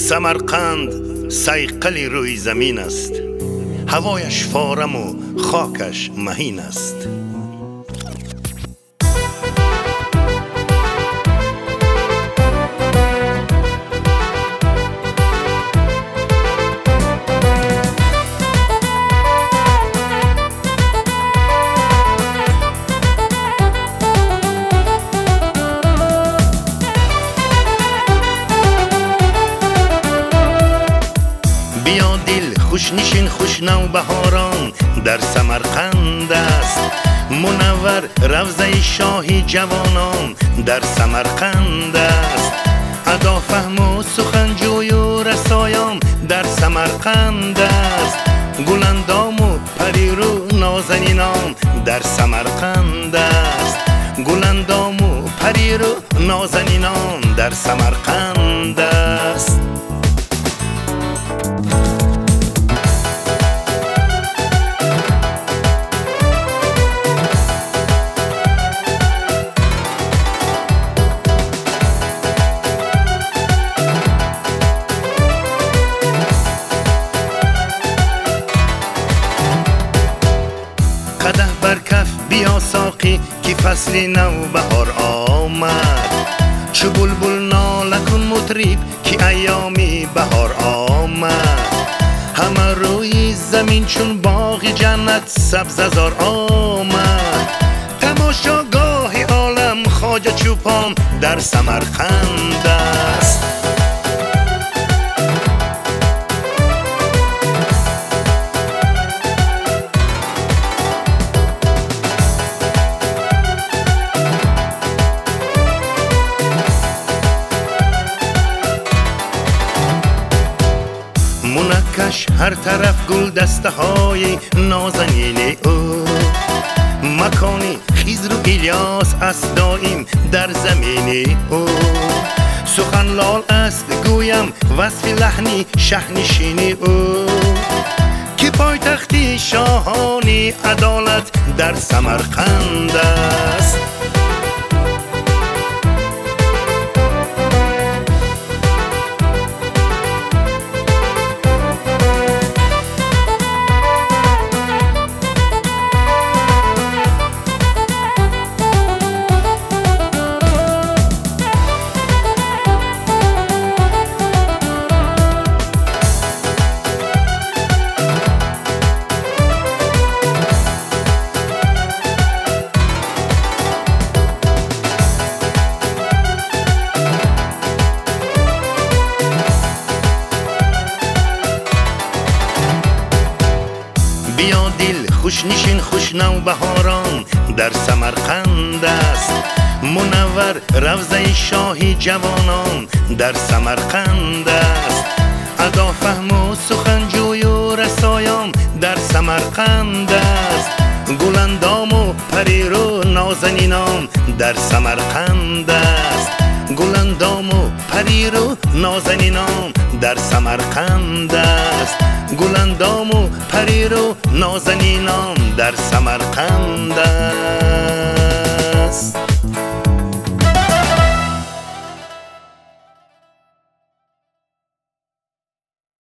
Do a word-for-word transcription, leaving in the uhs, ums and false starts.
سمرقند صیقلی روی زمین است، هوایش فارم و خاکش مهین است. بیا دل خوش نشین خوش نو بهاران در سمرقند است، منور روضه شاهی جوانان در سمرقند است. ادا فهم و سخنجوی و رسایان در سمرقند است، گلندام و پریرو نازنینان در سمرقند است، گلندام و پریرو نازنینان در سمرقند است. قدح بر کف بیا ساقی که فصل نو بهار آمد، چو بلبل ناله کن مطرب که ایامی بهار آمد. همه روی زمین چون باغ جنت سبززار آمد، تماشاگاه عالم خواجه چوپان در سمرقند است. منکش هر طرف گل دسته های نازنین او، مکانی خضر و الیاس است دائم در زمین او. سخن لال است گویم وصف لحنی شهنشین او، که پایتخت شاهانی عدالت در سمرقند است. بیا دل خوش نشین خوش نو بهاران در سمرقند است، منور روضه شاهی جوانان در سمرقند است. ادا فهم و سخنجوی و رسایان در سمرقند است، گلندام و پریرو نازنینان در سمرقند است، گلندام و پریرو نازنینان در سمرقند است، گلندام و پریرو نازنینان در سمرقند است.